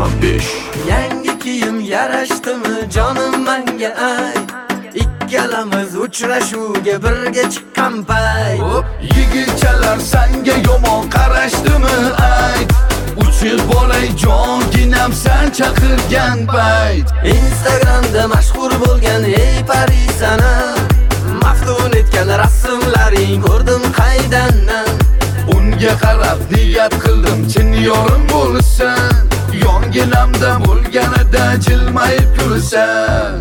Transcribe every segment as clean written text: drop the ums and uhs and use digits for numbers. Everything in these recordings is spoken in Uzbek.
95. Yangi kiyim yarashdimi jonim menga ay, ikkalamiz uchrashuvga birga chiqqan pay. Yigitchalar senga yomon qarashdimi ay, 3 yil bo'lay jonginam sen chaqirgan payt. Instagramda mashhur bo'lgan ey Parisana, maftun etgan rasmlaring ko'rdim qaydandan. Unga qarab niyat qildim chin yorim bo'lsan, yonginamda bo'lganida jilmayib kulsan.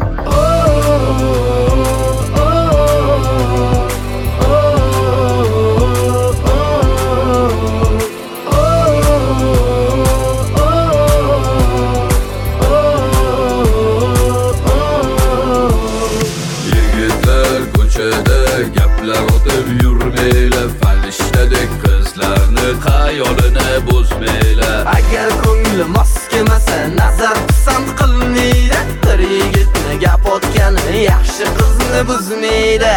Yigitlar ko'chada gaplar otib yurmaylar, farishtadek qizlarni xayolini buzmaylar. Agar ko'ngli mos kelmasa nazar pisand qilmaydi, bir yigitni gap otgani yaxshi qizni buzmaydi.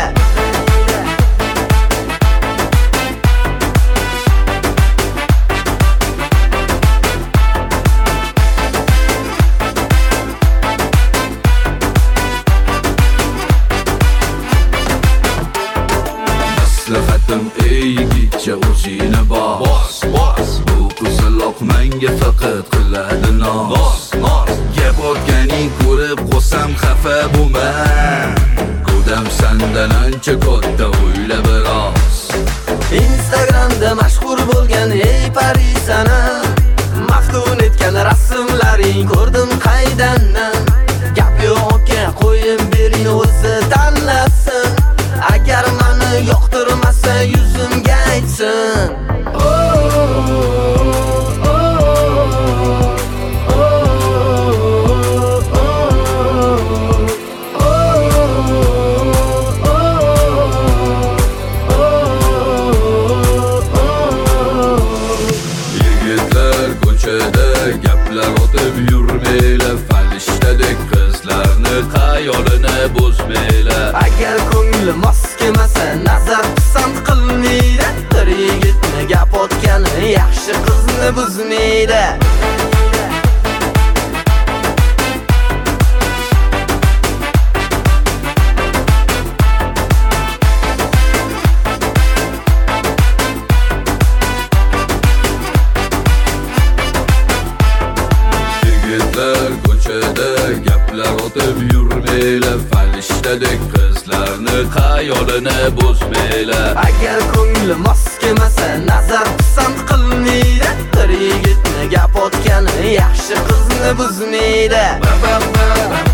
Maslahatim ey yigitcha o'zingni bos. Bu qizaloq menga faqat qiladi nos. Gap otganing ko'rib qolsam xafa bo'lma, ko'dam sandan ancha katta o'yla biroz. Instagramda mashhur bo'lgan ey Parisana, maftun etgan rasmlaring ko'rdim qaydandan. Gap yo'q qo'yib bering o'zi tanlasin, agar meni yoqtirmasa yuzimga aytsin. Yigitlar ko'chada gaplar otib yurmaylar, farishtadek qizlarni xayolini buzmaylar. Agar ko'ngli mos kelmasa nazar pisand qilmaydi, bir yigitni gap otgani yaxshi qizni buzmaydi. Yigitlar ko'chada gaplar otib yurmaylar, farishtadek qizlarni xayolini buzmaylar. Agar ko'ngli mos kelmasa nazar pisand qilmaydi, bir yigitni gap otgani yaxshi qizni buzmaydi.